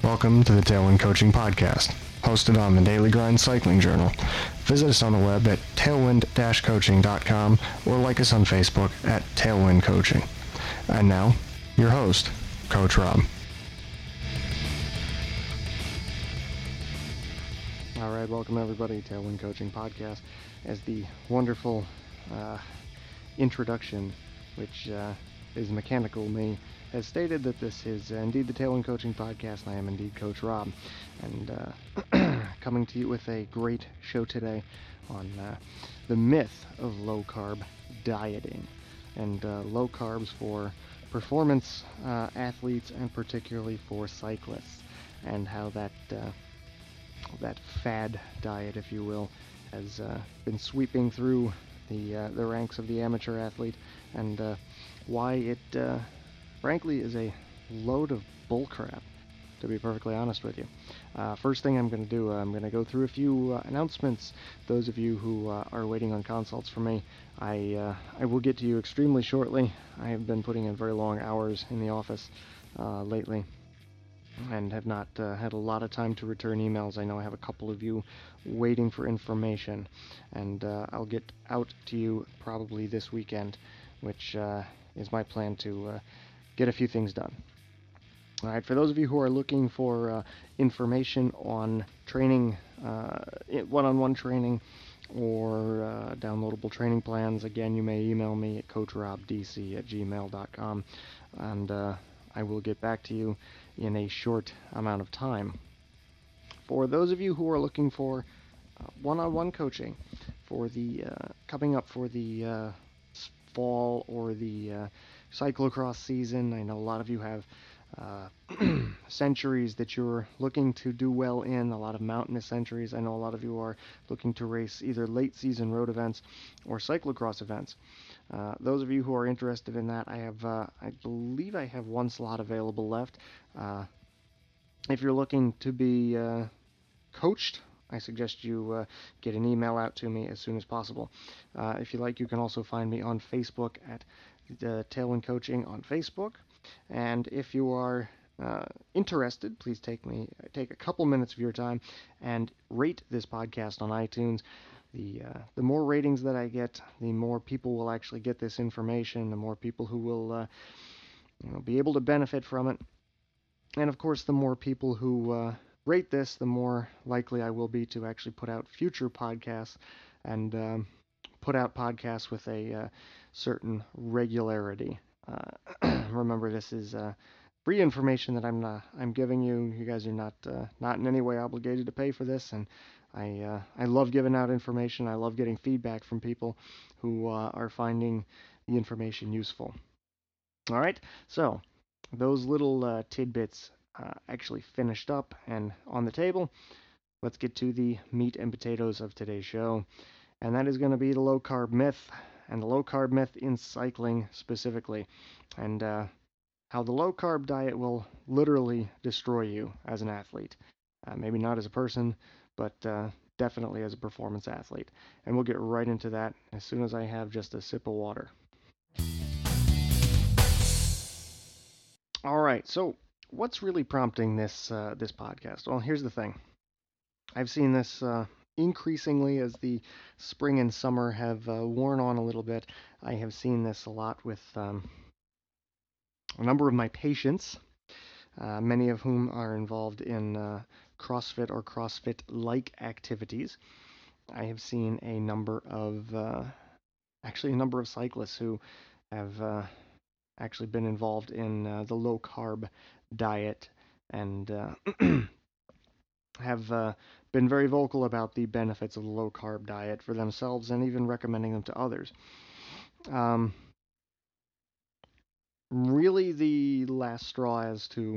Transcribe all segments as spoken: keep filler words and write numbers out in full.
Welcome to the Tailwind Coaching Podcast, hosted on the Daily Grind Cycling Journal. Visit us on the web at tailwind dash coaching dot com or like us on Facebook at Tailwind Coaching. And now, your host, Coach Rob. All right, welcome everybody to Tailwind Coaching Podcast. As the wonderful uh, introduction, which uh, is mechanical me, has stated that this is uh, indeed the Tailwind Coaching Podcast, and I am indeed Coach Rob, and uh, coming to you with a great show today on uh, the myth of low-carb dieting, and uh, low carbs for performance uh, athletes, and particularly for cyclists, and how that uh, that fad diet, if you will, has uh, been sweeping through the uh, the ranks of the amateur athlete, and uh, why it uh, frankly is a load of bullcrap, to be perfectly honest with you. Uh, first thing I'm going to do, uh, I'm going to go through a few uh, announcements. Those of you who uh, are waiting on consults from me, I uh, I will get to you extremely shortly. I have been putting in very long hours in the office uh, lately, and have not uh, had a lot of time to return emails. I know I have a couple of you waiting for information, and uh, I'll get out to you probably this weekend, which uh, is my plan to uh, get a few things done. All right, for those of you who are looking for uh, information on training, uh, one-on-one training, or uh, downloadable training plans, again, you may email me at coach rob d c at gmail dot com, and uh, I will get back to you in a short amount of time. For those of you who are looking for uh, one-on-one coaching for the uh, coming up for the uh, fall or the uh, cyclocross season, I know a lot of you have uh, centuries that you're looking to do well in, a lot of mountainous centuries. I know a lot of you are looking to race either late season road events or cyclocross events. Uh, those of you who are interested in that, I have, uh, I believe I have one slot available left. Uh, if you're looking to be uh, coached, I suggest you uh, get an email out to me as soon as possible. Uh, if you like, you can also find me on Facebook at the Tailwind Coaching on Facebook. And if you are uh, interested, please take me take a couple minutes of your time and rate this podcast on iTunes. The uh, the more ratings that I get, the more people will actually get this information, the more people who will uh, you know, be able to benefit from it. And of course, the more people who uh, rate this, the more likely I will be to actually put out future podcasts and um, put out podcasts with a uh, certain regularity. Uh, remember, this is uh, free information that I'm uh, I'm giving you. You guys are not uh, not in any way obligated to pay for this, and I uh, I love giving out information. I love getting feedback from people who uh, are finding the information useful. All right, so those little uh, tidbits uh, actually finished up and on the table. Let's get to the meat and potatoes of today's show, and that is going to be the low-carb myth, and the low-carb myth in cycling specifically, and uh, how the low-carb diet will literally destroy you as an athlete. Uh, maybe not as a person, but uh, definitely as a performance athlete. And we'll get right into that as soon as I have just a sip of water. All right, so what's really prompting this uh, this podcast? Well, here's the thing. I've seen this uh, increasingly as the spring and summer have uh, worn on a little bit. I have seen this a lot with um, a number of my patients, uh, many of whom are involved in uh, CrossFit or CrossFit-like activities. I have seen a number of, uh, actually a number of cyclists who have uh, actually been involved in uh, the low-carb diet and uh, have uh, been very vocal about the benefits of the low-carb diet for themselves and even recommending them to others. Um, really the last straw as to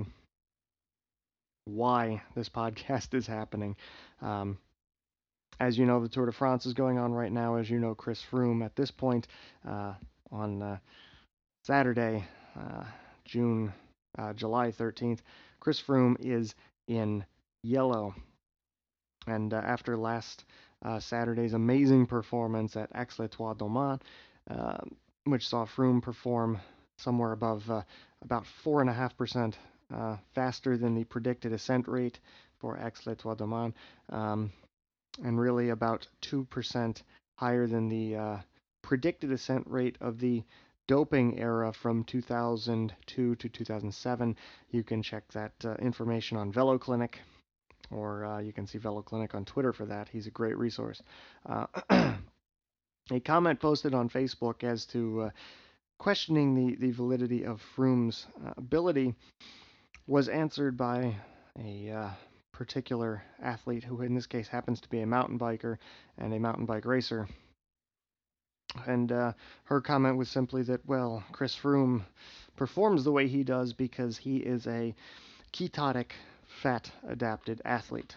why this podcast is happening. Um, as you know, the Tour de France is going on right now. As you know, Chris Froome at this point uh, on uh, Saturday, uh, June, uh, July thirteenth, Chris Froome is in yellow. And uh, after last uh, Saturday's amazing performance at Aix-les-Trois Domaines, uh, which saw Froome perform somewhere above uh, about four point five percent uh, faster than the predicted ascent rate for Aix les Trois Domaines, um, and really about two percent higher than the uh, predicted ascent rate of the doping era from two thousand two to two thousand seven. You can check that uh, information on VeloClinic, or uh, you can see VeloClinic on Twitter for that. He's a great resource. Uh, a comment posted on Facebook as to uh, questioning the, the validity of Froome's uh, ability was answered by a uh, particular athlete who, in this case, happens to be a mountain biker and a mountain bike racer. And uh, her comment was simply that, well, Chris Froome performs the way he does because he is a ketotic, fat adapted athlete.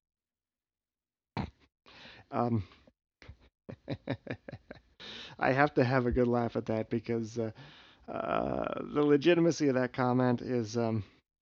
Um, I have to have a good laugh at that because uh, uh, the legitimacy of that comment is um,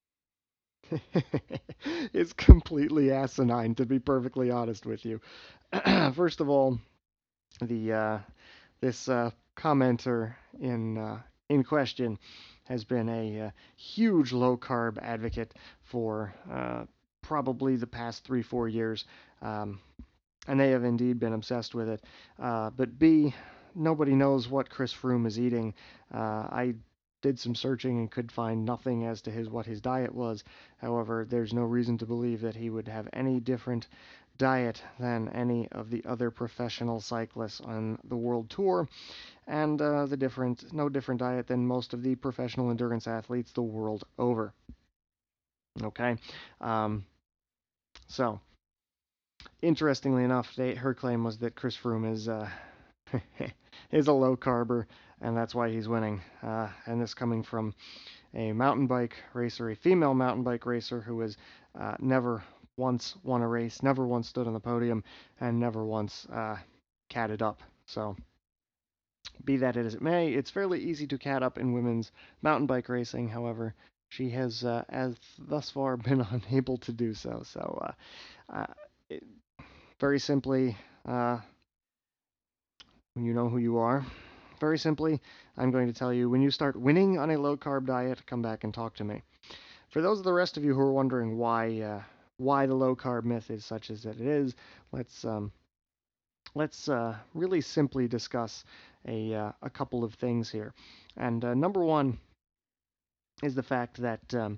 is completely asinine, to be perfectly honest with you. First of all, the uh, this uh, commenter in uh, in question has been a uh, huge low carb advocate for uh, probably the past three four years, um, and they have indeed been obsessed with it. Uh, but B, nobody knows what Chris Froome is eating. Uh, I did some searching and could find nothing as to his what his diet was. However, there's no reason to believe that he would have any different diet than any of the other professional cyclists on the world tour, and uh, the different no different diet than most of the professional endurance athletes the world over. Okay, um, so interestingly enough, they, her claim was that Chris Froome is uh, is a low carber, and that's why he's winning. Uh, and this coming from a mountain bike racer, a female mountain bike racer who has uh, never once won a race, never once stood on the podium, and never once uh, catted up. So, be that as it may, it's fairly easy to cat up in women's mountain bike racing. However, she has, uh, as thus far, been unable to do so. So, uh, uh, it, very simply, uh, you know who you are. Very simply, I'm going to tell you, when you start winning on a low-carb diet, come back and talk to me. For those of the rest of you who are wondering why uh, why the low-carb myth is such as it is, let's um, let's uh, really simply discuss a uh, a couple of things here. And uh, number one is the fact that um,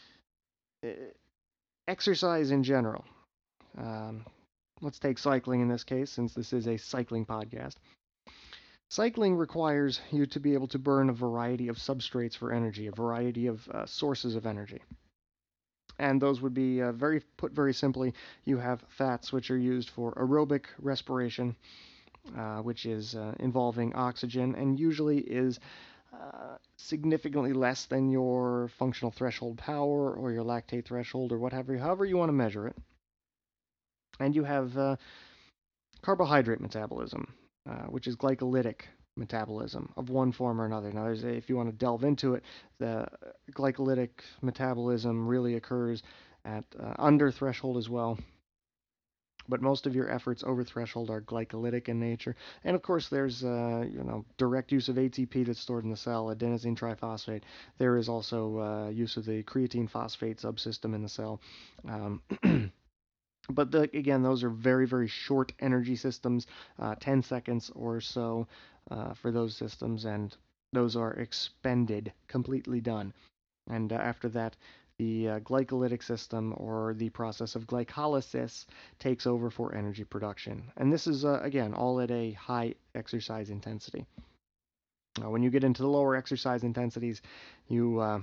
exercise in general. Um, let's take cycling in this case, since this is a cycling podcast. Cycling requires you to be able to burn a variety of substrates for energy, a variety of uh, sources of energy. And those would be, uh, very put very simply, you have fats which are used for aerobic respiration, uh, which is uh, involving oxygen, and usually is uh, significantly less than your functional threshold power or your lactate threshold or whatever, however you want to measure it. And you have uh, carbohydrate metabolism, uh, which is glycolytic metabolism of one form or another. Now, there's a, if you want to delve into it, the glycolytic metabolism really occurs at uh, under threshold as well. But most of your efforts over threshold are glycolytic in nature. And of course, there's uh, you know direct use of A T P that's stored in the cell, adenosine triphosphate. There is also uh, use of the creatine phosphate subsystem in the cell. Um, But the, again, those are very, very short energy systems, uh, ten seconds or so uh, for those systems, and those are expended, completely done. And uh, after that, the uh, glycolytic system, or the process of glycolysis, takes over for energy production. And this is, uh, again, all at a high exercise intensity. Uh, when you get into the lower exercise intensities, you uh,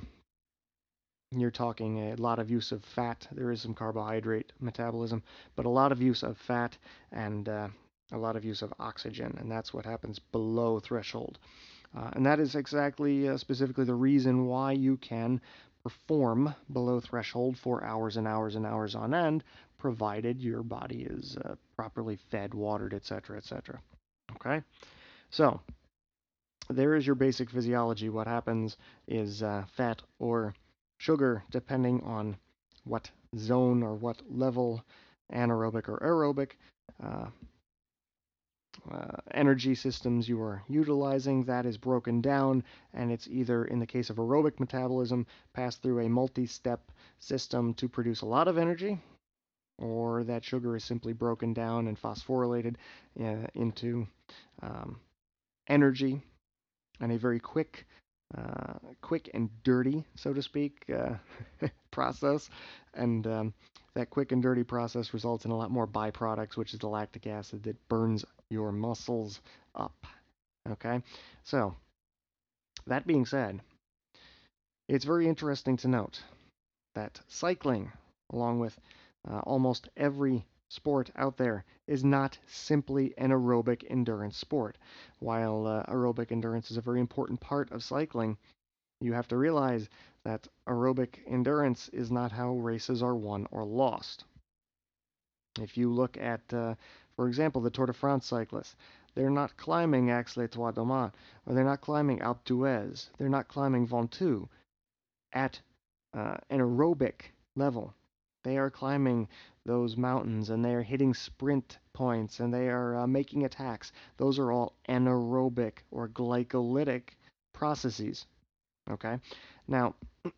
you're talking a lot of use of fat. There is some carbohydrate metabolism, but a lot of use of fat and uh, a lot of use of oxygen, and that's what happens below threshold. Uh, and that is exactly, uh, specifically, the reason why you can perform below threshold for hours and hours and hours on end, provided your body is uh, properly fed, watered, et cetera, et cetera. Okay? So, there is your basic physiology. What happens is uh, fat or sugar, depending on what zone or what level, anaerobic or aerobic, uh, uh, energy systems you are utilizing, that is broken down, and it's either, in the case of aerobic metabolism, passed through a multi-step system to produce a lot of energy, or that sugar is simply broken down and phosphorylated uh, into um, energy and a very quick, uh, quick and dirty, so to speak, uh, process. And um, that quick and dirty process results in a lot more byproducts, which is the lactic acid that burns your muscles up. Okay, so that being said, it's very interesting to note that cycling, along with uh, almost every sport out there, is not simply an aerobic endurance sport. While uh, aerobic endurance is a very important part of cycling, you have to realize that aerobic endurance is not how races are won or lost. If you look at, uh, for example, the Tour de France cyclists, they're not climbing Aix-les-Trois Domaines, or they're not climbing Alpe d'Huez, they're not climbing Ventoux at uh, an aerobic level. They are climbing those mountains and they are hitting sprint points and they are uh, making attacks. Those are all anaerobic or glycolytic processes. Okay? Now,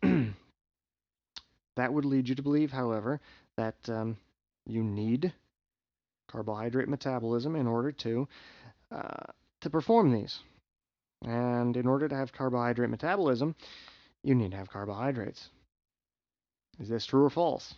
that would lead you to believe, however, that um, you need carbohydrate metabolism in order to uh, to perform these. And in order to have carbohydrate metabolism, you need to have carbohydrates. Is this true or false?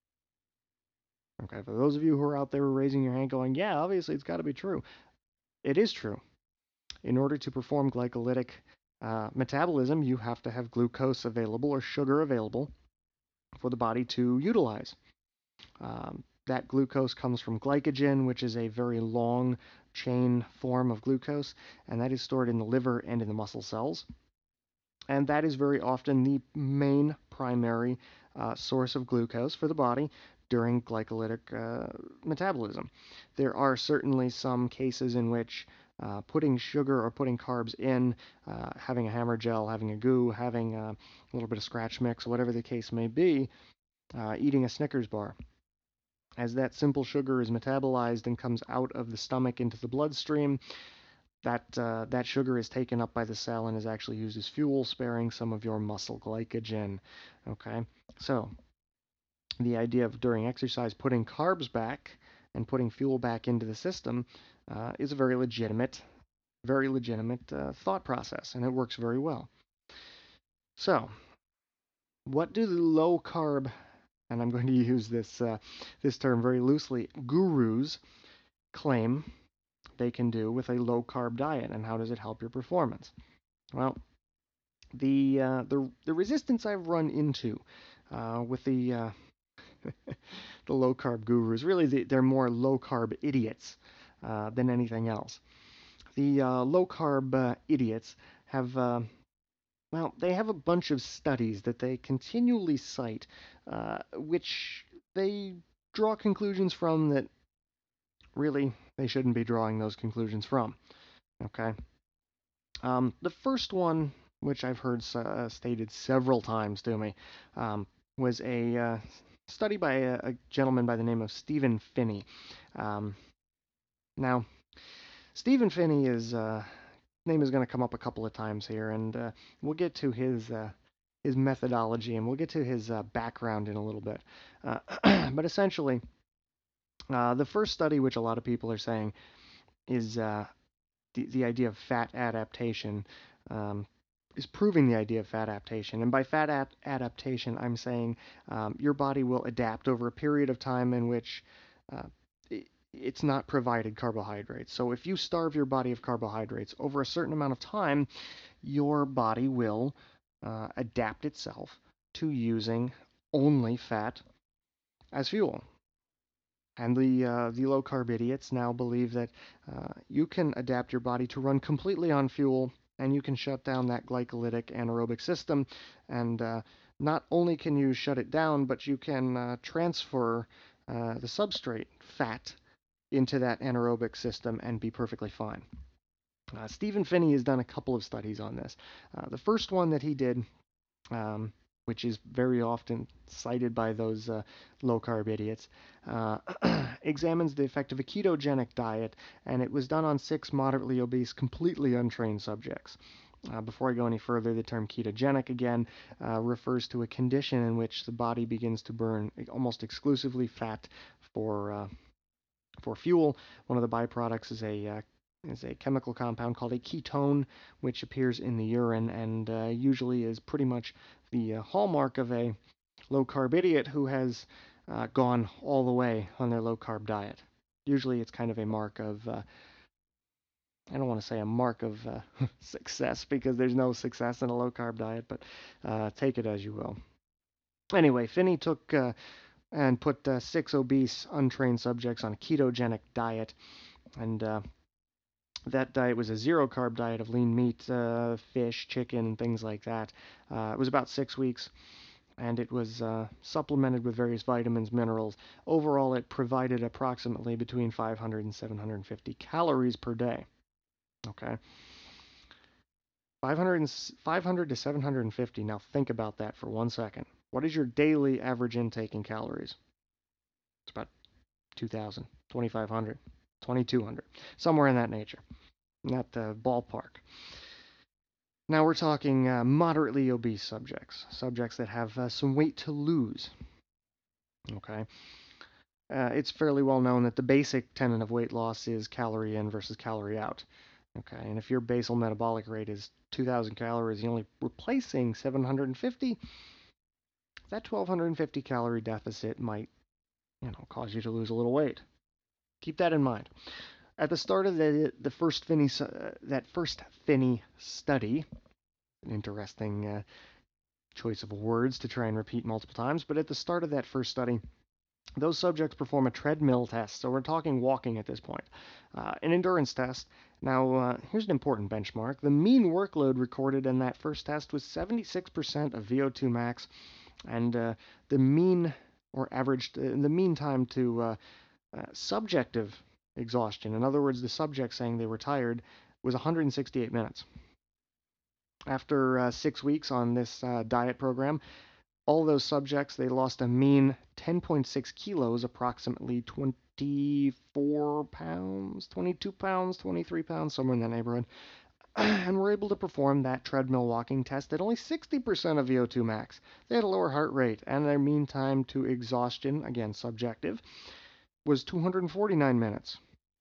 Okay, for those of you who are out there raising your hand going, yeah, obviously it's got to be true. It is true. In order to perform glycolytic uh, metabolism, you have to have glucose available or sugar available for the body to utilize. Um, that glucose comes from glycogen, which is a very long chain form of glucose, and that is stored in the liver and in the muscle cells. And that is very often the main primary uh, source of glucose for the body during glycolytic uh, metabolism. There are certainly some cases in which uh, putting sugar or putting carbs in, uh, having a hammer gel, having a goo, having uh, a little bit of scratch mix, whatever the case may be, uh, eating a Snickers bar. As that simple sugar is metabolized and comes out of the stomach into the bloodstream, that uh, that sugar is taken up by the cell and is actually used as fuel, sparing some of your muscle glycogen. Okay, so the idea of during exercise putting carbs back and putting fuel back into the system uh, is a very legitimate, very legitimate uh, thought process, and it works very well. So, what do the low carb, and I'm going to use this uh, this term very loosely, gurus claim they can do with a low carb diet, and how does it help your performance? Well, the uh, the the resistance I've run into uh, with the uh, the low carb gurus, really the, they're more low carb idiots uh, than anything else. The uh, low carb uh, idiots have uh, well, they have a bunch of studies that they continually cite, uh, which they draw conclusions from that really they shouldn't be drawing those conclusions from. Okay. Um, the first one, which I've heard uh, stated several times to me, um, was a uh, study by a, a, gentleman by the name of Stephen Phinney. Um, now, Stephen Phinney is uh, name is going to come up a couple of times here, and uh, we'll get to his uh, his methodology and we'll get to his uh, background in a little bit. Uh, but essentially, uh, the first study, which a lot of people are saying, is uh, the, the idea of fat adaptation, um, is proving the idea of fat adaptation. And by fat ad- adaptation, I'm saying um, your body will adapt over a period of time in which uh, it, it's not provided carbohydrates. So if you starve your body of carbohydrates over a certain amount of time, your body will uh, adapt itself to using only fat as fuel. And the uh, the low carb idiots now believe that uh, you can adapt your body to run completely on fuel, and you can shut down that glycolytic anaerobic system. And uh, not only can you shut it down, but you can uh, transfer uh, the substrate fat into that anaerobic system and be perfectly fine. Uh, Stephen Phinney has done a couple of studies on this. Uh, the first one that he did um, which is very often cited by those uh, low-carb idiots, uh, examines the effect of a ketogenic diet, and it was done on six moderately obese, completely untrained subjects. Uh, before I go any further, the term ketogenic, again, uh, refers to a condition in which the body begins to burn almost exclusively fat for uh, for fuel. One of the byproducts is a uh, is a chemical compound called a ketone, which appears in the urine and uh, usually is pretty much the uh, hallmark of a low-carb idiot who has uh, gone all the way on their low-carb diet. Usually it's kind of a mark of, uh, I don't want to say a mark of uh, success because there's no success in a low-carb diet, but uh, take it as you will. Anyway, Finney took uh, and put uh, six obese, untrained subjects on a ketogenic diet, and uh, that diet was a zero-carb diet of lean meat, uh, fish, chicken, and things like that. Uh, it was about six weeks, and it was uh, supplemented with various vitamins, minerals. Overall, it provided approximately between five hundred and seven hundred fifty calories per day. Okay, five hundred, five hundred to seven hundred fifty. Now think about that for one second. What is your daily average intake in calories? It's about two thousand, twenty-five hundred, twenty-two hundred, somewhere in that nature, in that uh, ballpark. Now we're talking uh, moderately obese subjects, subjects that have uh, some weight to lose. Okay, uh, it's fairly well known that the basic tenet of weight loss is calorie in versus calorie out. Okay, and if your basal metabolic rate is two thousand calories, you're only replacing seven hundred fifty. That twelve fifty calorie deficit might, you know, cause you to lose a little weight. Keep that in mind. At the start of the the first Finney uh, that first Finney study, an interesting uh, choice of words to try and repeat multiple times, but at the start of that first study, those subjects perform a treadmill test. So we're talking walking at this point, uh, an endurance test. Now, uh, here's an important benchmark. The mean workload recorded in that first test was seventy-six percent of V O two max, and uh, the mean or average, uh, the mean time to uh, uh, subjective exhaustion, in other words, the subject saying they were tired, was one hundred sixty-eight minutes. After uh, six weeks on this uh, diet program, all those subjects, they lost a mean ten point six kilos, approximately twenty-four pounds, twenty-two pounds, twenty-three pounds, somewhere in that neighborhood, and were able to perform that treadmill walking test at only sixty percent of V O two max. They had a lower heart rate, and their mean time to exhaustion, again subjective, was two hundred forty-nine minutes.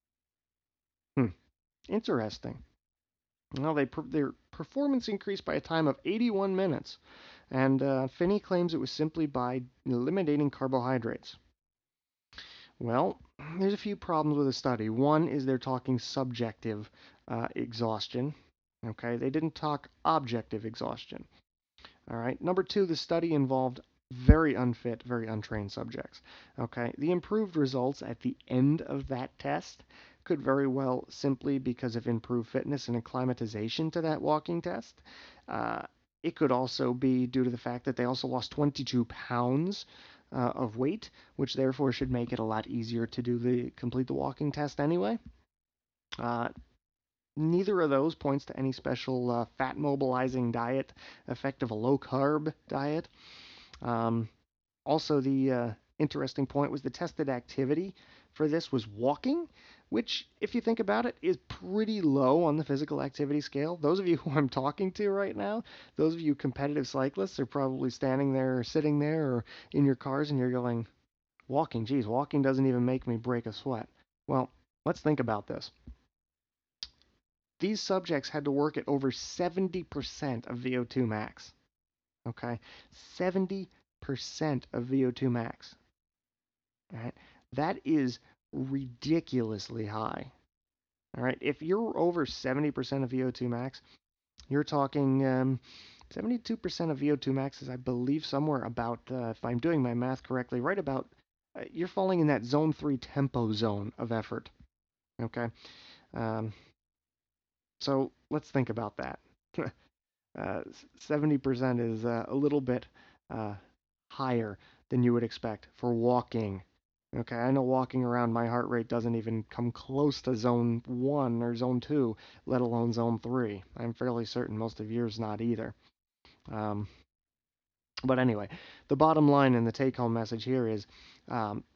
Hmm, interesting. Well, they their performance increased by a time of eighty-one minutes, and uh, Finney claims it was simply by eliminating carbohydrates. Well, there's a few problems with the study. One is they're talking subjective uh, exhaustion. Okay, they didn't talk objective exhaustion. All right. Number two, the study involved very unfit, very untrained subjects. Okay, the improved results at the end of that test could very well simply because of improved fitness and acclimatization to that walking test. Uh, it could also be due to the fact that they also lost twenty-two pounds uh, of weight, which therefore should make it a lot easier to do the complete the walking test anyway. Uh, Neither of those points to any special uh, fat mobilizing diet effect of a low carb diet. Um, also, the uh, interesting point was the tested activity for this was walking, which, if you think about it, is pretty low on the physical activity scale. Those of you who I'm talking to right now, those of you competitive cyclists, are probably standing there or sitting there or in your cars and you're going, walking, geez, walking doesn't even make me break a sweat. Well, let's think about this. These subjects had to work at over seventy percent of V O two max. Okay? seventy percent of V O two max. All right? That is ridiculously high. All right? If you're over seventy percent of V O two max, you're talking um, seventy-two percent of V O two max is, I believe, somewhere about, uh, if I'm doing my math correctly, right about, uh, you're falling in that zone three tempo zone of effort. Okay? Um, so let's think about that. uh, seventy percent is uh, a little bit uh, higher than you would expect for walking. Okay, I know walking around my heart rate doesn't even come close to zone one or zone two, let alone zone three. I'm fairly certain most of yours not either. Um, But anyway, the bottom line and the take-home message here is um,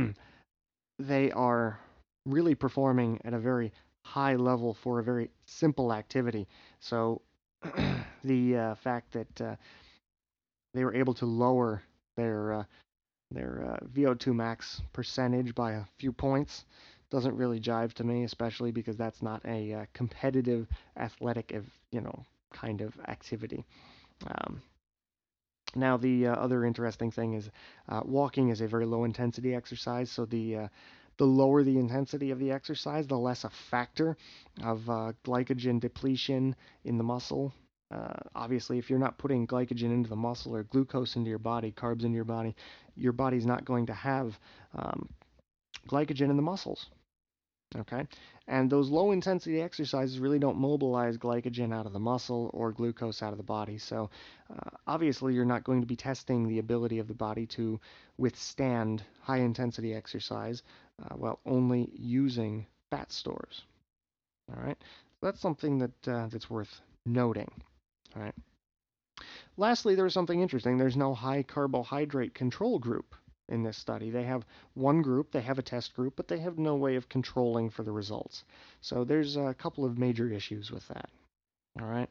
they are really performing at a very high level for a very simple activity. So the uh, fact that uh, they were able to lower their uh, their uh, V O two max percentage by a few points doesn't really jive to me, especially because that's not a uh, competitive athletic, you know, kind of activity. Um, Now, the uh, other interesting thing is uh, walking is a very low intensity exercise, so the uh, the lower the intensity of the exercise, the less a factor of uh, glycogen depletion in the muscle. Uh, obviously, if you're not putting glycogen into the muscle or glucose into your body, carbs into your body, your body's not going to have um, glycogen in the muscles. Okay, and those low intensity exercises really don't mobilize glycogen out of the muscle or glucose out of the body. So uh, obviously, you're not going to be testing the ability of the body to withstand high intensity exercise uh, while only using fat stores. All right, so that's something that uh, that's worth noting. All right. Lastly, there's something interesting. There's no high carbohydrate control group in this study. They have one group, they have a test group, but they have no way of controlling for the results. So there's a couple of major issues with that. All right.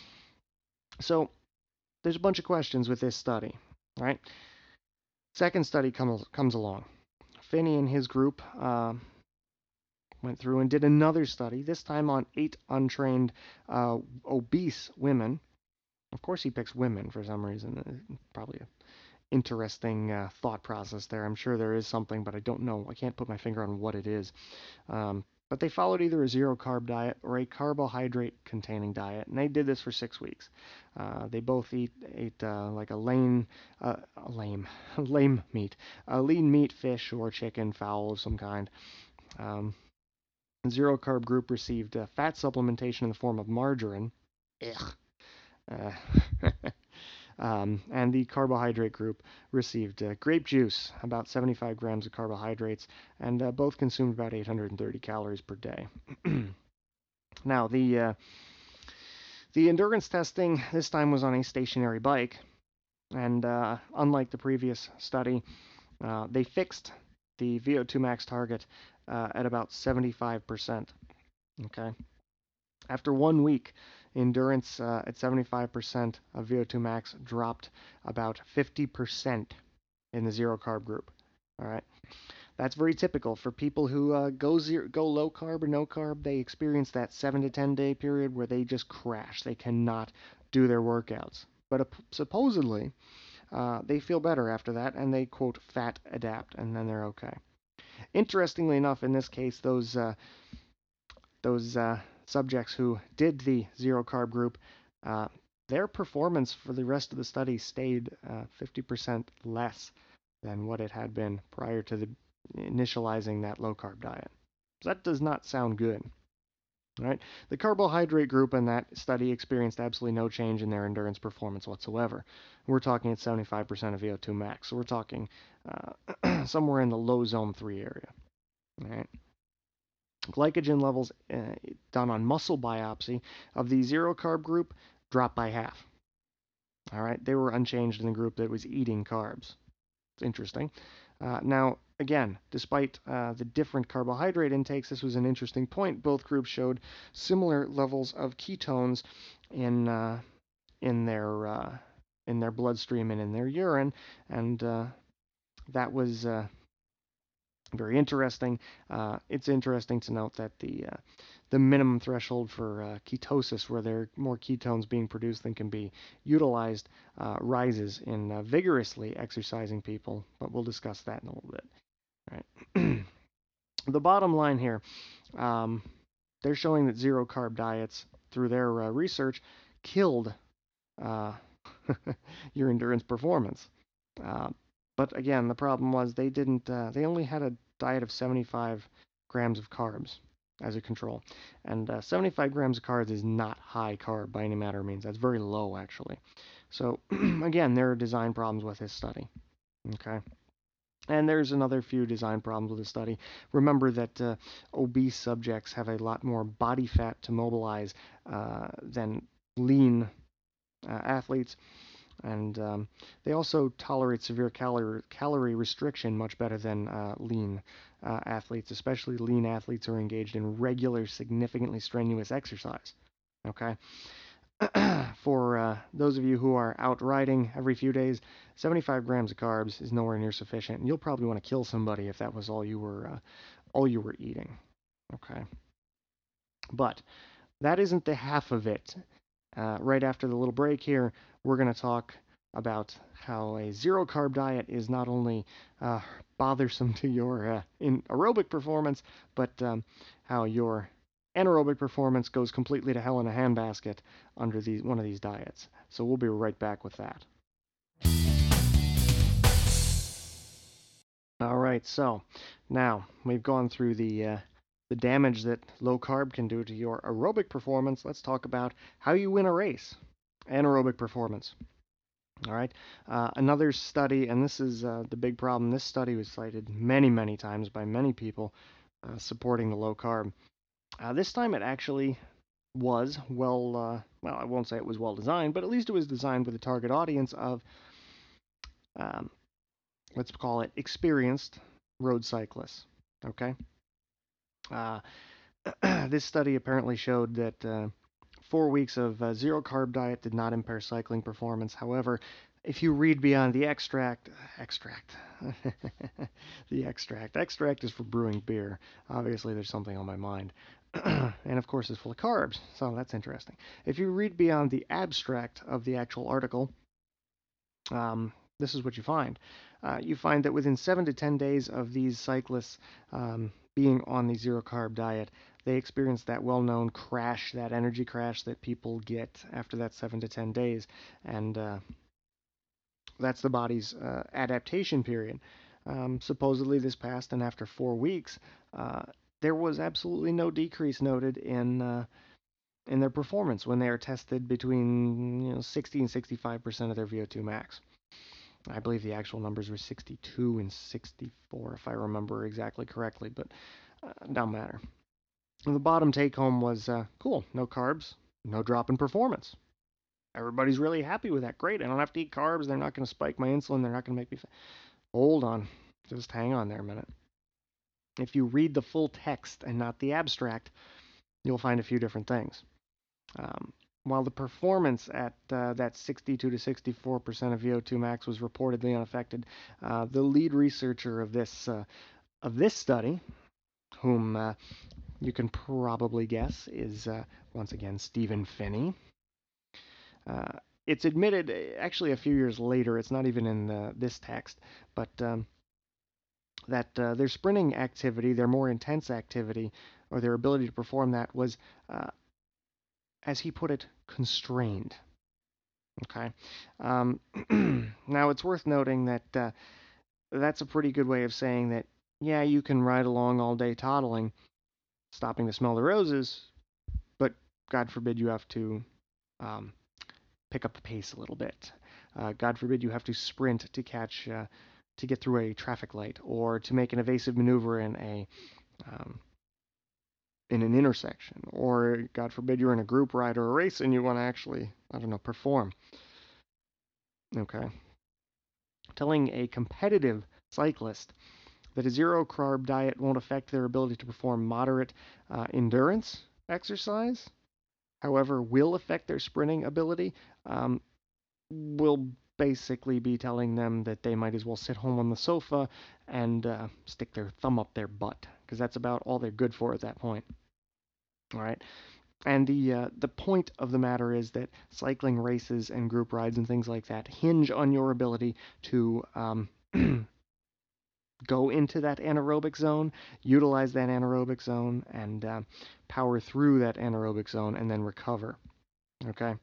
So there's a bunch of questions with this study. All right. Second study comes comes along. Finney and his group uh, went through and did another study, this time on eight untrained uh, obese women. Of course, he picks women for some reason. Probably a interesting uh, thought process there. I'm sure there is something, but I don't know. I can't put my finger on what it is. Um, but they followed either a zero carb diet or a carbohydrate containing diet, and they did this for six weeks. Uh, they both eat ate uh, like a lame, uh, a lame, lame meat, a lean meat, fish or chicken, fowl of some kind. Um, the zero carb group received uh, fat supplementation in the form of margarine. Ugh. Uh, Um, and the carbohydrate group received uh, grape juice, about seventy-five grams of carbohydrates, and uh, both consumed about eight hundred thirty calories per day. Now, the uh, the endurance testing this time was on a stationary bike, and uh, unlike the previous study, uh, they fixed the V O two max target uh, at about seventy-five percent. Okay. After one week, endurance uh, at seventy-five percent of V O two max dropped about fifty percent in the zero carb group. All right. That's very typical for people who uh, go zero, go low carb or no carb. They experience that seven to ten day period where they just crash. They cannot do their workouts. But uh, supposedly, uh, they feel better after that, and they quote fat adapt, and then they're okay. Interestingly enough, in this case, those uh, those uh, subjects who did the zero carb group, uh, their performance for the rest of the study stayed uh, fifty percent less than what it had been prior to the initializing that low carb diet. So that does not sound good. Right? The carbohydrate group in that study experienced absolutely no change in their endurance performance whatsoever. We're talking at seventy-five percent of V O two max, so we're talking uh, somewhere in the low zone three area. Right? Glycogen levels uh, done on muscle biopsy of the zero carb group dropped by half. All right, they were unchanged in the group that was eating carbs. It's interesting. Uh, now, again, despite uh, the different carbohydrate intakes, this was an interesting point. Both groups showed similar levels of ketones in uh, in their uh, in their bloodstream and in their urine, and uh, that was uh, very interesting. Uh, it's interesting to note that the uh, the minimum threshold for uh, ketosis, where there are more ketones being produced than can be utilized, uh, rises in uh, vigorously exercising people. But we'll discuss that in a little bit. All right. The bottom line here, um, they're showing that zero carb diets, through their uh, research, killed uh, your endurance performance. Uh, but again, the problem was they didn't. Uh, they only had a diet of seventy-five grams of carbs as a control, and uh, seventy-five grams of carbs is not high carb by any matter of means. That's very low actually. So again, there are design problems with this study. Okay. And there's another few design problems with the study. Remember that uh, obese subjects have a lot more body fat to mobilize uh, than lean uh, athletes. And um, they also tolerate severe calorie calorie restriction much better than uh, lean uh, athletes, especially lean athletes who are engaged in regular, significantly strenuous exercise. Okay. For uh, those of you who are out riding every few days, seventy-five grams of carbs is nowhere near sufficient, and you'll probably want to kill somebody if that was all you were uh, all you were eating. Okay. But that isn't the half of it. Uh, right after the little break here, we're going to talk about how a zero carb diet is not only uh, bothersome to your uh, in aerobic performance, but um, how your anaerobic performance goes completely to hell in a handbasket under these, one of these diets. So we'll be right back with that. All right, so now we've gone through the uh, the damage that low carb can do to your aerobic performance. Let's talk about how you win a race, anaerobic performance. All right. Uh, another study, and this is uh, the big problem. This study was cited many, many times by many people uh, supporting the low carb. Uh, this time it actually was well, uh, well, I won't say it was well designed, but at least it was designed with a target audience of, um, let's call it experienced road cyclists. Okay. Uh, this study apparently showed that uh, four weeks of uh, zero carb diet did not impair cycling performance. However, if you read beyond the extract, extract, the extract, extract is for brewing beer. Obviously, there's something on my mind. And of course, it's full of carbs, so that's interesting. If you read beyond the abstract of the actual article, um, this is what you find. Uh, you find that within seven to ten days of these cyclists um, being on the zero carb diet, they experience that well known crash, that energy crash that people get after that seven to ten days. And uh, that's the body's uh, adaptation period. Um, supposedly, this passed, and after four weeks, uh, there was absolutely no decrease noted in uh, in their performance when they are tested between you know sixty and sixty-five percent of their V O two max. I believe the actual numbers were sixty-two and sixty-four, if I remember exactly correctly, but uh, don't matter. And the bottom take home was uh, cool, no carbs, no drop in performance. Everybody's really happy with that. Great, I don't have to eat carbs. They're not going to spike my insulin. They're not going to make me fat. Hold on. Just hang on there a minute. If you read the full text and not the abstract, you'll find a few different things. Um, while the performance at uh, that sixty-two to sixty-four percent of V O two max was reportedly unaffected, uh, the lead researcher of this uh, of this study, whom uh, you can probably guess is uh, once again Stephen Phinney. Uh, it's admitted actually a few years later. It's not even in the, this text, but um, that uh, their sprinting activity, their more intense activity, or their ability to perform that was, uh, as he put it, constrained. Okay. Um, now it's worth noting that uh, that's a pretty good way of saying that, yeah, you can ride along all day toddling, stopping to smell the roses, but God forbid you have to um, pick up the pace a little bit. Uh, God forbid you have to sprint to catch, uh, to get through a traffic light, or to make an evasive maneuver in a um, in an intersection, or God forbid you're in a group ride or a race and you want to actually, I don't know, perform. Okay. Telling a competitive cyclist that a zero carb diet won't affect their ability to perform moderate uh, endurance exercise, however, will affect their sprinting ability, um, will basically be telling them that they might as well sit home on the sofa and uh, stick their thumb up their butt, because that's about all they're good for at that point. All right. And the uh, the point of the matter is that cycling races and group rides and things like that hinge on your ability to um, go into that anaerobic zone, utilize that anaerobic zone, and uh, power through that anaerobic zone and then recover. Okay?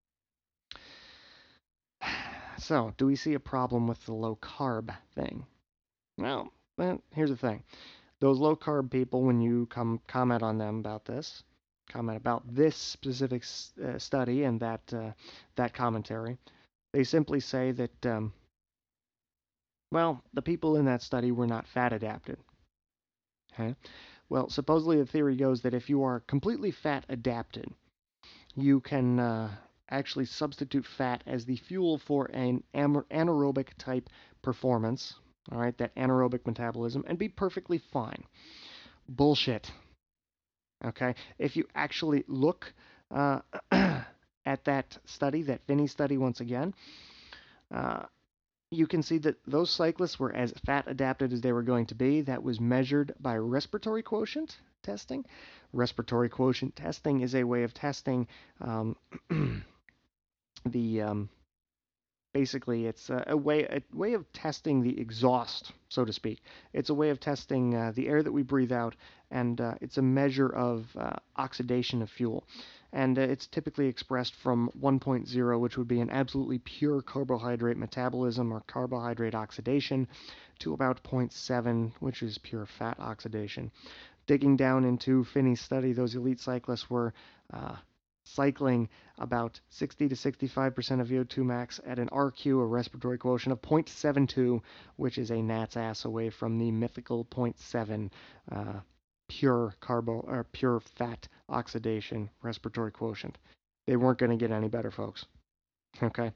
So, do we see a problem with the low carb thing? Well, well here's the thing. Those low carb people, when you come comment on them about this, comment about this specific uh, study and that uh, that commentary, they simply say that, um, well, the people in that study were not fat adapted. Okay? Well, supposedly the theory goes that if you are completely fat adapted, you can uh, actually substitute fat as the fuel for an anaerobic type performance, all right, that anaerobic metabolism, and be perfectly fine. Bullshit. Okay? If you actually look uh, at that study, that Finney study once again, uh, you can see that those cyclists were as fat adapted as they were going to be. That was measured by respiratory quotient testing. Respiratory quotient testing is a way of testing um, the um, basically it's a, a way a way of testing the exhaust, so to speak. It's a way of testing uh, the air that we breathe out, and uh, it's a measure of uh, oxidation of fuel. And uh, it's typically expressed from one point zero, which would be an absolutely pure carbohydrate metabolism or carbohydrate oxidation, to about zero point seven, which is pure fat oxidation. Digging down into Finney's study, those elite cyclists were uh, cycling about sixty to sixty-five percent of V O two max at an R Q, a respiratory quotient of zero point seven two, which is a gnat's ass away from the mythical zero point seven uh, pure carbo or pure fat oxidation respiratory quotient. They weren't going to get any better, folks. Okay.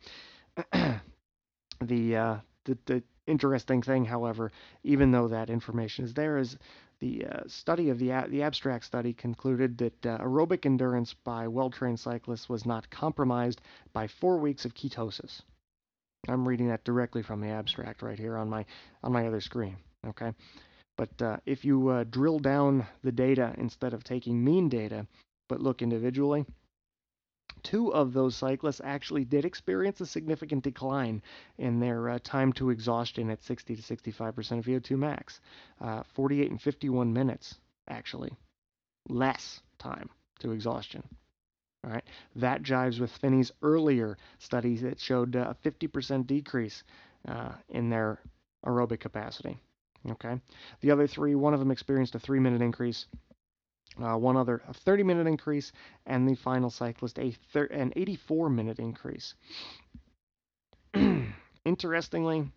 the, uh, the the interesting thing, however, even though that information is there, is the uh, study of the the abstract study concluded that uh, aerobic endurance by well-trained cyclists was not compromised by four weeks of ketosis. I'm reading that directly from the abstract right here on my on my other screen. Okay, but uh, if you uh, drill down the data instead of taking mean data, but look individually, two of those cyclists actually did experience a significant decline in their uh, time to exhaustion at sixty to sixty-five percent of V O two max. Uh, forty-eight and fifty-one minutes, actually. Less time to exhaustion. All right. That jives with Finney's earlier studies that showed uh, a fifty percent decrease uh, in their aerobic capacity. Okay. The other three, one of them experienced a three minute increase. Uh, one other a thirty minute increase, and the final cyclist a thir- an eighty-four minute increase. Interestingly,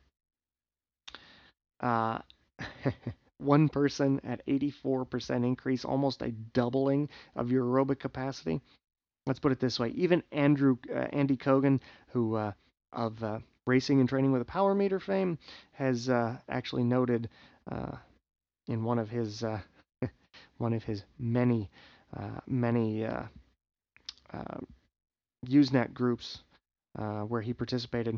uh, one person at eighty-four percent increase, almost a doubling of your aerobic capacity. Let's put it this way: even Andrew uh, Andy Kogan, who uh, of uh, racing and training with a power meter fame, has uh, actually noted uh, in one of his uh, one of his many uh, many uh, uh, Usenet groups uh, where he participated,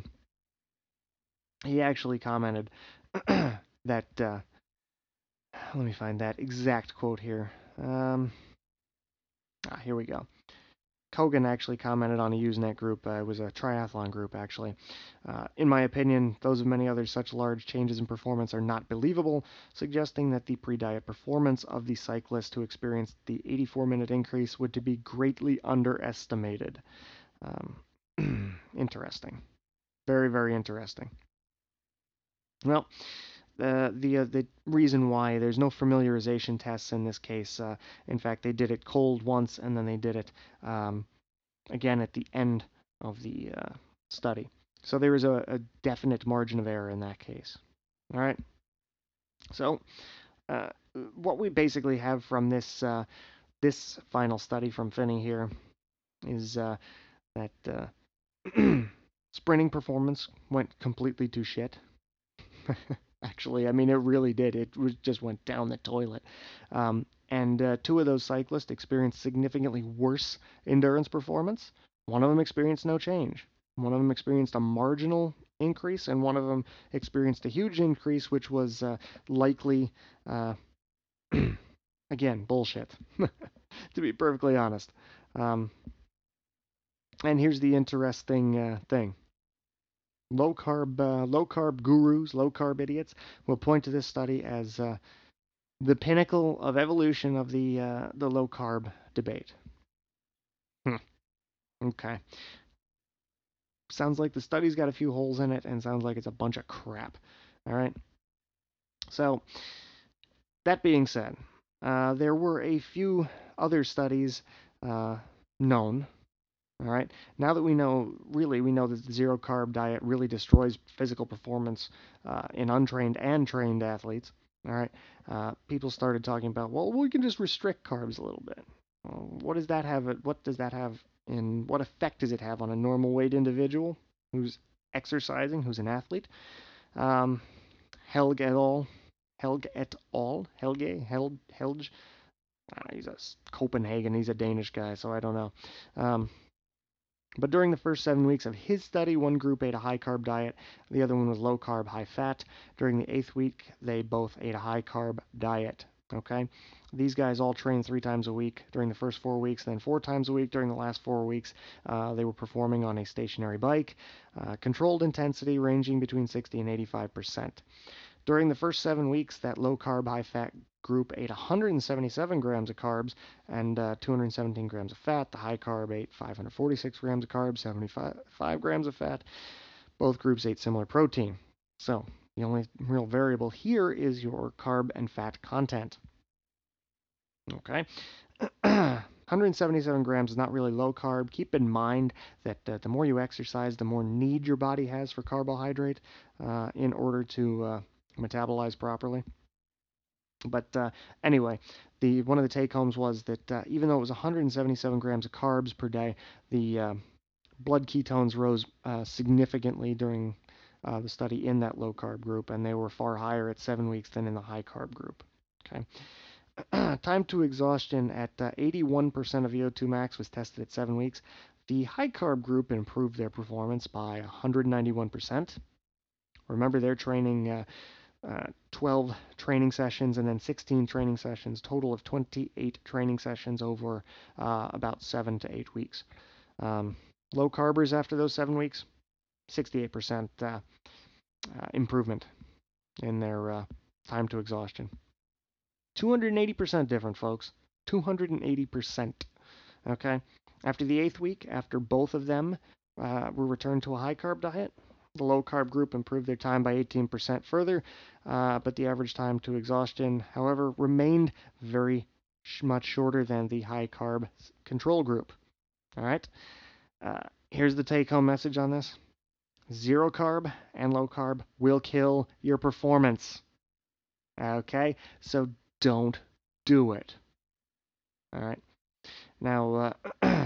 he actually commented that, uh, let me find that exact quote here. Um, ah, here we go. Kogan actually commented on a Usenet group. Uh, it was a triathlon group, actually. Uh, in my opinion, those of many others, such large changes in performance are not believable, suggesting that the pre-diet performance of the cyclist who experienced the eighty-four minute increase would to be greatly underestimated. Um, interesting. Very, very interesting. Well, uh, the uh, the reason why there's no familiarization tests in this case. Uh, in fact, they did it cold once, and then they did it um, again at the end of the uh, study. So there is a, a definite margin of error in that case. All right. So uh, what we basically have from this uh, this final study from Finney here is uh, that uh, sprinting performance went completely to shit. Actually, I mean, it really did. It was, just went down the toilet. Um, and uh, two of those cyclists experienced significantly worse endurance performance. One of them experienced no change. One of them experienced a marginal increase, and one of them experienced a huge increase, which was uh, likely, uh, again, bullshit, to be perfectly honest. Um, and here's the interesting uh, thing. Low carb, uh, low carb gurus, low carb idiots will point to this study as uh, the pinnacle of evolution of the uh, the low carb debate. Hmm. Okay. Sounds like the study's got a few holes in it, and sounds like it's a bunch of crap. All right. So that being said, uh, there were a few other studies uh, known. All right. Now that we know, really, we know that the zero carb diet really destroys physical performance uh, in untrained and trained athletes. All right. Uh, people started talking about, well, we can just restrict carbs a little bit. Well, what does that have? What does that have And what effect does it have on a normal weight individual who's exercising, who's an athlete? Um, Helge et al. Helge et al. Helge, Hel, Helge. I don't know, he's a Copenhagen. He's a Danish guy, so I don't know. Um, but during the first seven weeks of his study, one group ate a high carb diet, the other one was low carb, high fat. During the eighth week, they both ate a high carb diet. Okay, these guys all trained three times a week during the first four weeks, then four times a week during the last four weeks. Uh, they were performing on a stationary bike, uh, controlled intensity ranging between sixty and eighty-five percent. During the first seven weeks, that low carb, high fat group ate one hundred seventy-seven grams of carbs and uh, two hundred seventeen grams of fat. The high carb ate five hundred forty-six grams of carbs, seventy-five grams of fat. Both groups ate similar protein. So the only real variable here is your carb and fat content. Okay. one hundred seventy-seven grams is not really low carb. Keep in mind that uh, the more you exercise, the more need your body has for carbohydrate uh, in order to uh, metabolize properly. But uh, anyway, the one of the take homes was that uh, even though it was one hundred seventy-seven grams of carbs per day, the uh, blood ketones rose uh, significantly during uh, the study in that low carb group, and they were far higher at seven weeks than in the high carb group. Okay. Time to exhaustion at uh, eighty-one percent of V O two max was tested at seven weeks. The high carb group improved their performance by one hundred ninety-one percent. Remember, they're training uh, uh, twelve training sessions and then sixteen training sessions, total of twenty-eight training sessions over uh, about seven to eight weeks. Um, low carbers after those seven weeks, sixty-eight percent uh, uh, improvement in their uh, time to exhaustion. two hundred eighty percent different, folks. two hundred eighty percent. Okay? After the eighth week, after both of them uh, were returned to a high carb diet, the low carb group improved their time by eighteen percent further, uh, but the average time to exhaustion, however, remained very sh- much shorter than the high carb control group. All right? Uh, here's the take home message on this: zero carb and low carb will kill your performance. Okay? So don't do it. All right. Now, uh,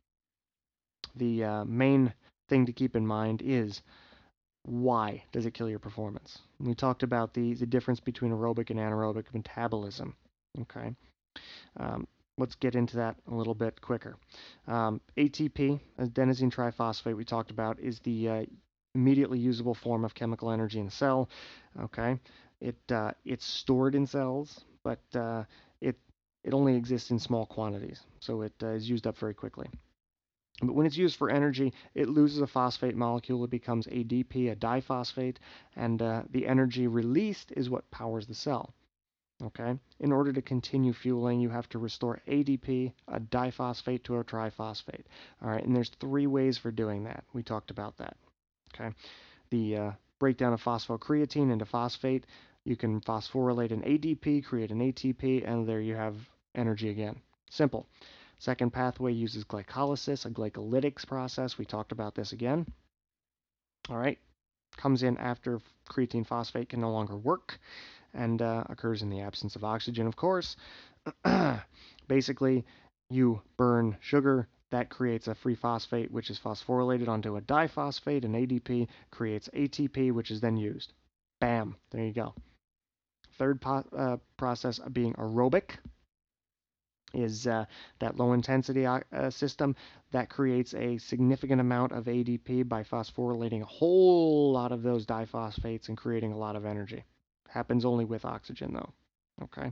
the uh, main thing to keep in mind is, why does it kill your performance? We talked about the, the difference between aerobic and anaerobic metabolism. Okay. Um, let's get into that a little bit quicker. Um, A T P, adenosine triphosphate, we talked about, is the uh, immediately usable form of chemical energy in a cell. Okay. It uh, it's stored in cells, but uh, it it only exists in small quantities, so it uh, is used up very quickly. But when it's used for energy, it loses a phosphate molecule. It becomes A D P, a diphosphate, and uh, the energy released is what powers the cell. Okay? In order to continue fueling, you have to restore A D P, a diphosphate, to a triphosphate. All right, and there's three ways for doing that. We talked about that. Okay? The uh, breakdown of phosphocreatine into phosphate. You can phosphorylate an A D P, create an A T P, and there you have energy again. Simple. Second pathway uses glycolysis, a glycolytics process. We talked about this again. All right. Comes in after creatine phosphate can no longer work, and uh, occurs in the absence of oxygen, of course. Basically, you burn sugar. That creates a free phosphate, which is phosphorylated onto a diphosphate, and A D P creates A T P, which is then used. Bam. There you go. Third po- uh, process being aerobic is uh, that low intensity uh, system that creates a significant amount of A D P by phosphorylating a whole lot of those diphosphates and creating a lot of energy. Happens only with oxygen, though. Okay.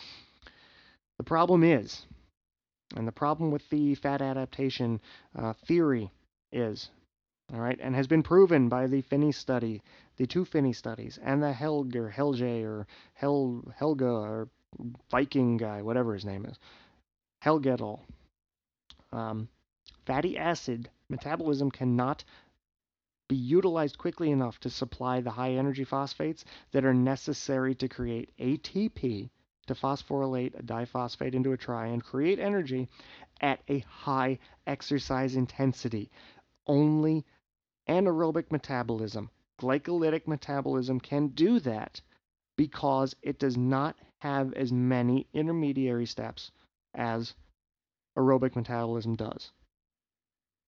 The problem is, and the problem with the fat adaptation uh, theory is, all right, and has been proven by the Finney study, the two Finney studies, and the Helge or Helge or Hel Helga or Viking guy, whatever his name is. Helge et al. Um, fatty acid metabolism cannot be utilized quickly enough to supply the high energy phosphates that are necessary to create A T P, to phosphorylate a diphosphate into a tri and create energy at a high exercise intensity. Only anaerobic metabolism, glycolytic metabolism, can do that because it does not have as many intermediary steps as aerobic metabolism does.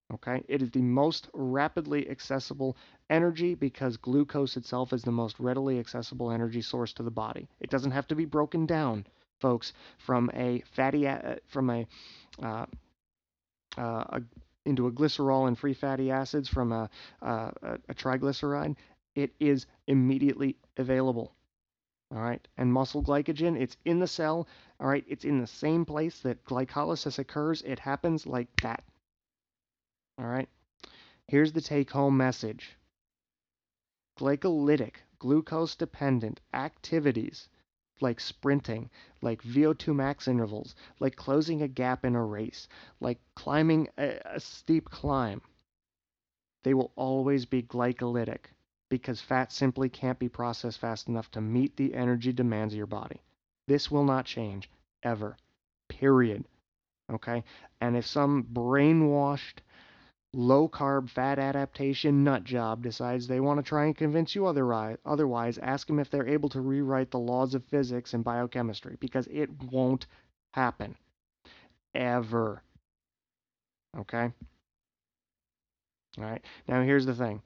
Okay, it is the most rapidly accessible energy because glucose itself is the most readily accessible energy source to the body. It doesn't have to be broken down, folks, from a fatty a- from a, uh, uh, a into a glycerol and free fatty acids from a, a, a triglyceride. It is immediately available. All right, and muscle glycogen, it's in the cell. All right, it's in the same place that glycolysis occurs. It happens like that. All right. Here's the take home message: glycolytic, glucose dependent activities like sprinting, like V O two max intervals, like closing a gap in a race, like climbing a, a steep climb, they will always be glycolytic because fat simply can't be processed fast enough to meet the energy demands of your body. This will not change ever. Period. Okay? And if some brainwashed low carb fat adaptation nut job decides they want to try and convince you otherwise, otherwise, ask them if they're able to rewrite the laws of physics and biochemistry because it won't happen ever. Okay? All right. Now here's the thing.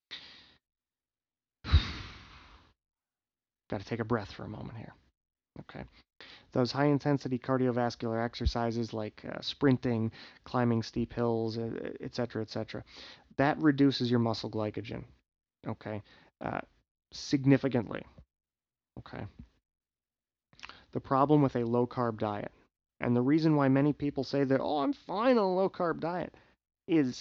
Got to take a breath for a moment here. Okay. Those high intensity cardiovascular exercises like uh, sprinting, climbing steep hills, et cetera, et cetera, that reduces your muscle glycogen. Okay. Uh, significantly. Okay. The problem with a low carb diet, and the reason why many people say that, oh, I'm fine on a low carb diet, is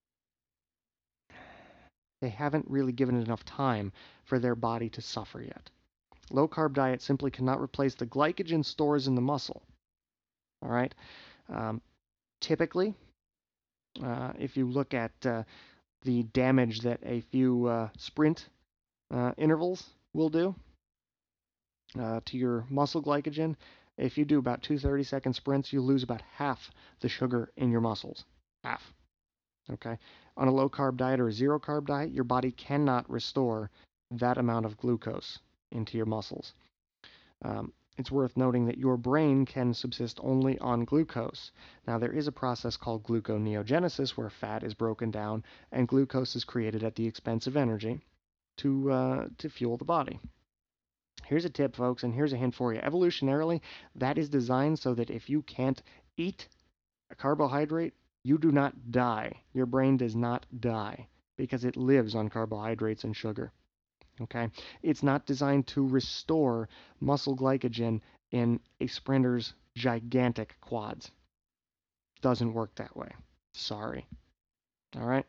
they haven't really given it enough time for their body to suffer yet. Low carb diet simply cannot replace the glycogen stores in the muscle. All right. Um, typically, uh, if you look at uh, the damage that a few uh, sprint uh, intervals will do uh, to your muscle glycogen, if you do about two thirty second sprints, you lose about half the sugar in your muscles. Half. Okay. On a low carb diet or a zero carb diet, your body cannot restore that amount of glucose into your muscles. Um, it's worth noting that your brain can subsist only on glucose. Now, there is a process called gluconeogenesis where fat is broken down and glucose is created at the expense of energy to, uh, to fuel the body. Here's a tip, folks, and here's a hint for you. Evolutionarily, that is designed so that if you can't eat a carbohydrate, you do not die. Your brain does not die because it lives on carbohydrates and sugar. Okay? It's not designed to restore muscle glycogen in a sprinter's gigantic quads. Doesn't work that way. Sorry. All right?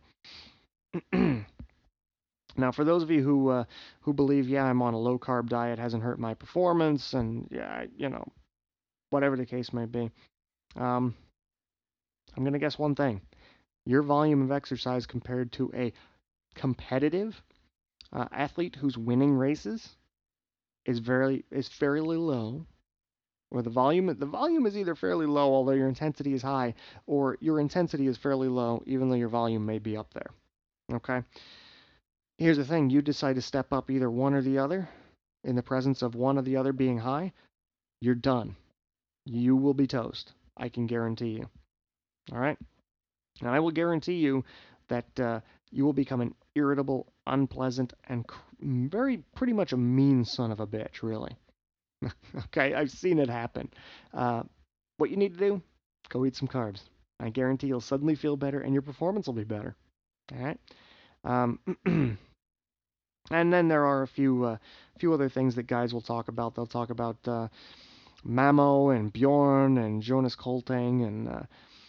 Now, for those of you who uh, who believe, yeah, I'm on a low carb diet, hasn't hurt my performance, and yeah, you know, whatever the case may be, um, I'm gonna guess one thing: your volume of exercise compared to a competitive uh, athlete who's winning races is very is fairly low, or the volume the volume is either fairly low, although your intensity is high, or your intensity is fairly low, even though your volume may be up there. Okay. Here's the thing: you decide to step up either one or the other, in the presence of one or the other being high, you're done. You will be toast. I can guarantee you. All right. And I will guarantee you that uh, you will become an irritable, unpleasant, and cr- very pretty much a mean son of a bitch, really. Okay, I've seen it happen. Uh, what you need to do, go eat some carbs. I guarantee you'll suddenly feel better and your performance will be better. All right. Um, and then there are a few uh, few other things that guys will talk about. They'll talk about uh, Mamo and Bjorn and Jonas Kolting, and uh,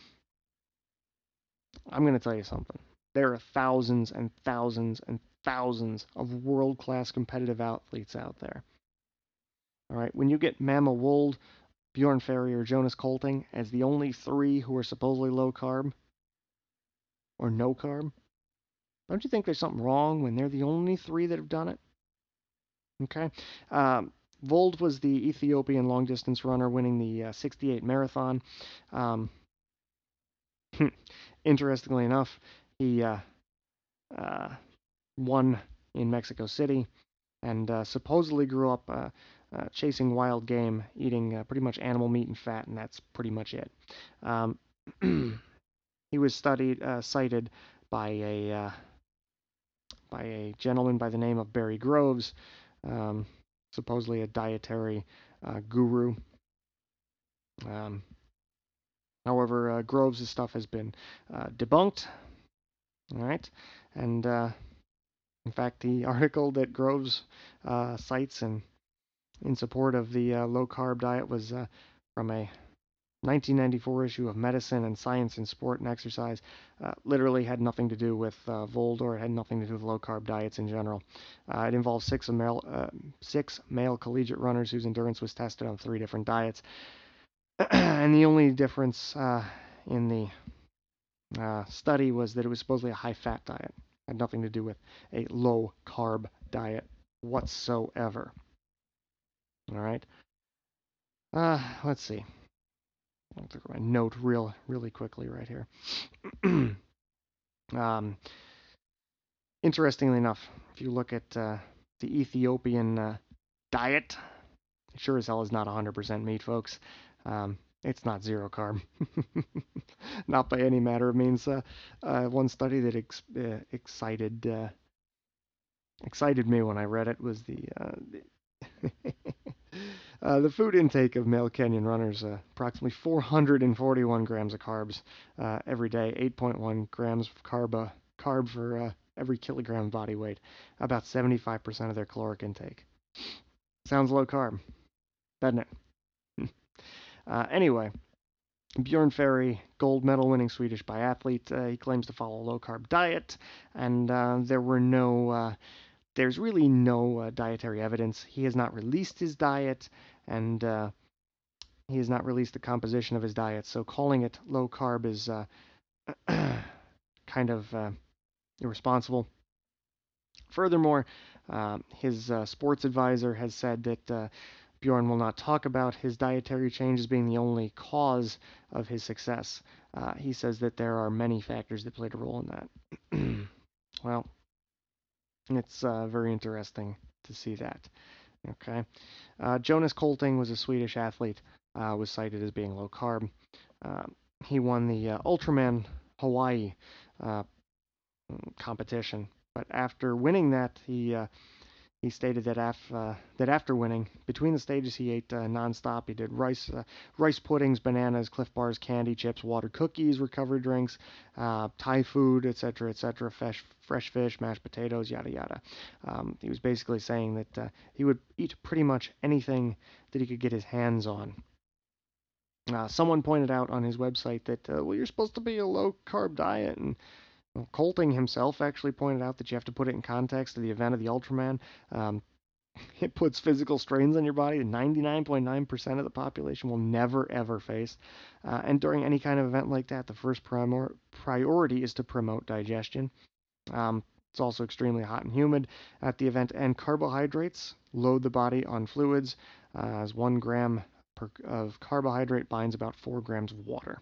I'm going to tell you something. There are thousands and thousands and thousands of world-class competitive athletes out there. All right, when you get Mama Wold, Bjorn Ferry, or Jonas Kolting as the only three who are supposedly low carb or no carb, don't you think there's something wrong when they're the only three that have done it? Okay. Um, Vold was the Ethiopian long distance runner winning the uh, sixty-eight marathon. Um, interestingly enough, he uh, uh, won in Mexico City and uh, supposedly grew up uh, uh, chasing wild game, eating uh, pretty much animal meat and fat, and that's pretty much it. Um, he was studied, uh, cited by a uh, by a gentleman by the name of Barry Groves, um, supposedly a dietary uh, guru. Um, however, uh, Groves' stuff has been uh, debunked. All right, and uh, in fact, the article that Groves uh, cites in in support of the uh, low carb diet was uh, from a nineteen ninety-four issue of Medicine and Science in Sport and Exercise. Uh, literally had nothing to do with uh, Voldor. It had nothing to do with low carb diets in general. Uh, it involved six male uh, six male collegiate runners whose endurance was tested on three different diets, and the only difference uh, in the uh, study was that it was supposedly a high fat diet. It had nothing to do with a low carb diet whatsoever. All right. Uh, let's see. I'll look at my note real, really quickly right here. um, interestingly enough, if you look at uh, the Ethiopian uh, diet, it sure as hell is not one hundred percent meat, folks. Um, it's not zero carb. Not by any matter of means. Uh, uh, one study that ex- uh, excited uh, excited me when I read it was the uh, the, uh, the food intake of male Kenyan runners, uh, approximately four hundred forty-one grams of carbs uh, every day, eight point one grams of carb, uh, carb for uh, every kilogram body weight, about seventy-five percent of their caloric intake. Sounds low carb, doesn't it? uh, anyway, Bjorn Ferry, gold medal winning Swedish biathlete, uh, he claims to follow a low carb diet, and uh, there were no uh, there's really no uh, dietary evidence. He has not released his diet, and uh, he has not released the composition of his diet. So calling it low carb is uh, kind of uh, irresponsible. Furthermore, uh, his uh, sports advisor has said that uh, Bjorn will not talk about his dietary changes being the only cause of his success. Uh, he says that there are many factors that played a role in that. Well, it's uh, very interesting to see that. Okay. Uh, Jonas Kolting was a Swedish athlete, uh, was cited as being low carb. Uh, he won the uh, Ultraman Hawaii uh, competition, but after winning that, he uh, he stated that af- uh, that after winning, between the stages, he ate uh, nonstop. He did rice uh, rice puddings, bananas, Cliff Bars, candy, chips, water, cookies, recovery drinks, uh, Thai food, et cetera, et cetera, fresh fresh fish, mashed potatoes, yada yada. Um, he was basically saying that uh, he would eat pretty much anything that he could get his hands on. Uh, someone pointed out on his website that uh, well, you're supposed to be a low carb diet, and well, Kolting himself actually pointed out that you have to put it in context of the event of the Ultraman. Um, it puts physical strains on your body that ninety-nine point nine percent of the population will never ever face. Uh, and during any kind of event like that, the first primor- priority is to promote digestion. Um, it's also extremely hot and humid at the event, and carbohydrates load the body on fluids, uh, as one gram per, of carbohydrate binds about four grams of water.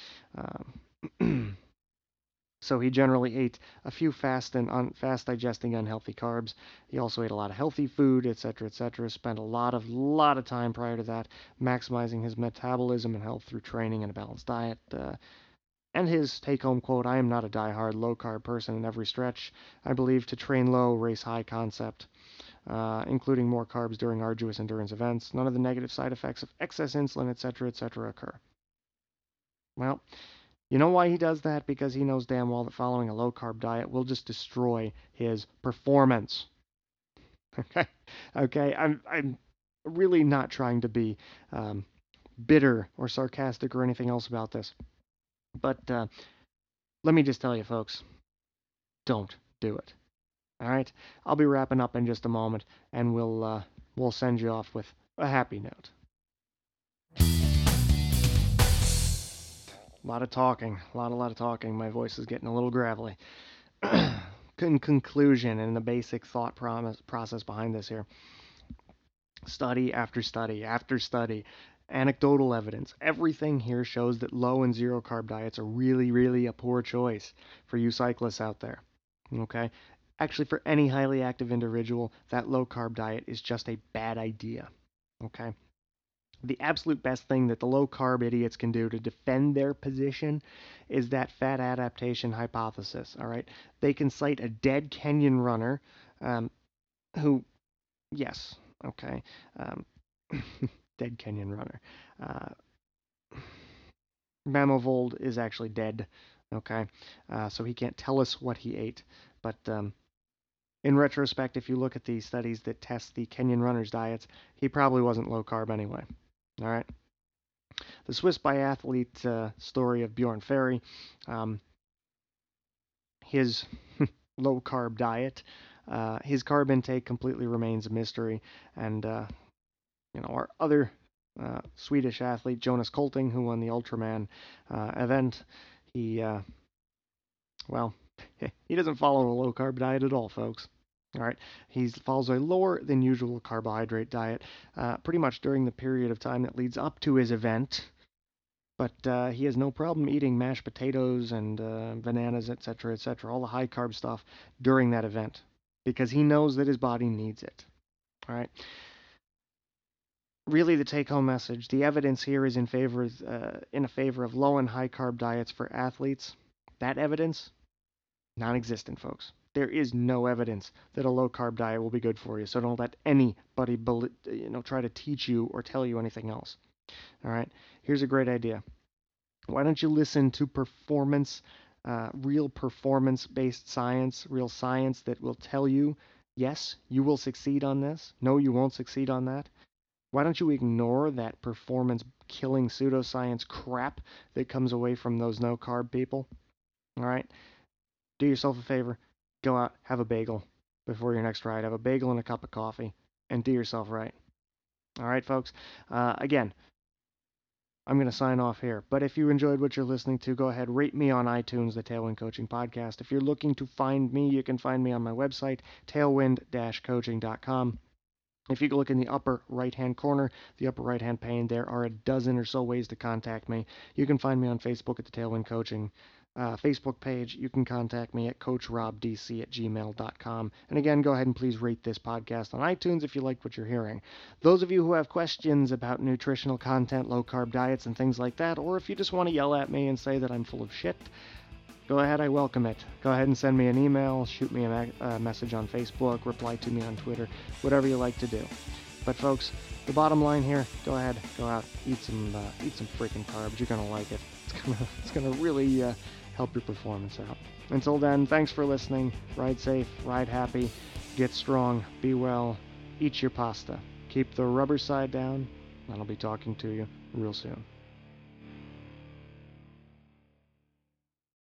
Um, So he generally ate a few fast and un- fast digesting unhealthy carbs. He also ate a lot of healthy food, et cetera, et cetera. Spent a lot of lot of time prior to that maximizing his metabolism and health through training and a balanced diet. Uh, and his take-home quote: "I am not a die-hard low-carb person in every stretch. I believe to train low, race high concept, uh, including more carbs during arduous endurance events. None of the negative side effects of excess insulin, et cetera, et cetera, occur." Well, you know why he does that? Because he knows damn well that following a low carb diet will just destroy his performance. Okay, okay. I'm I'm really not trying to be um, bitter or sarcastic or anything else about this, but uh, let me just tell you, folks, don't do it. All right. I'll be wrapping up in just a moment, and we'll uh, we'll send you off with a happy note. A lot of talking, a lot, a lot of talking. My voice is getting a little gravelly. In conclusion, and the basic thought promise, process behind this here, study after study after study, anecdotal evidence, everything here shows that low and zero carb diets are really, really a poor choice for you cyclists out there. Okay? Actually, for any highly active individual, that low carb diet is just a bad idea. Okay? The absolute best thing that the low-carb idiots can do to defend their position is that fat adaptation hypothesis, all right? They can cite a dead Kenyan runner um, who, yes, okay, um, dead Kenyan runner. Uh, Mamavold is actually dead, okay? Uh, so he can't tell us what he ate. But um, in retrospect, if you look at the studies that test the Kenyan runners' diets, he probably wasn't low-carb anyway, all right? The Swiss biathlete uh, story of Bjorn Ferry, um, his low-carb diet, uh, his carb intake completely remains a mystery, and uh, you know, our other uh, Swedish athlete, Jonas Kolting, who won the Ultraman uh, event, he, uh, well, he doesn't follow a low-carb diet at all, folks. All right, he follows a lower than usual carbohydrate diet uh, pretty much during the period of time that leads up to his event, but uh, he has no problem eating mashed potatoes and uh, bananas, et cetera, et cetera, all the high-carb stuff during that event because he knows that his body needs it. All right. Really, the take-home message: the evidence here is in favor of, uh, in a favor of low and high-carb diets for athletes. That evidence, non-existent, folks. There is no evidence that a low-carb diet will be good for you. So don't let anybody, you know, try to teach you or tell you anything else. All right. Here's a great idea. Why don't you listen to performance, uh, real performance-based science, real science that will tell you, yes, you will succeed on this. No, you won't succeed on that. Why don't you ignore that performance-killing pseudoscience crap that comes away from those no-carb people? All right? Do yourself a favor. Go out, have a bagel before your next ride. Have a bagel and a cup of coffee, and do yourself right. All right, folks? Uh, again, I'm going to sign off here. But if you enjoyed what you're listening to, go ahead, rate me on iTunes, the Tailwind Coaching Podcast. If you're looking to find me, you can find me on my website, tailwind dash coaching dot com. If you look in the upper right-hand corner, the upper right-hand pane, there are a dozen or so ways to contact me. You can find me on Facebook at the Tailwind Coaching uh, Facebook page. You can contact me at coach rob d c at gmail dot com. And again, go ahead and please rate this podcast on iTunes if you like what you're hearing. Those of you who have questions about nutritional content, low-carb diets, and things like that, or if you just want to yell at me and say that I'm full of shit, go ahead, I welcome it. Go ahead and send me an email, shoot me a me- uh, message on Facebook, reply to me on Twitter, whatever you like to do. But folks, the bottom line here, go ahead, go out, eat some uh, eat some freaking carbs. You're gonna like it. It's gonna it's gonna really uh, help your performance out. Until then, thanks for listening. Ride safe, ride happy, get strong, be well, eat your pasta. Keep the rubber side down, and I'll be talking to you real soon.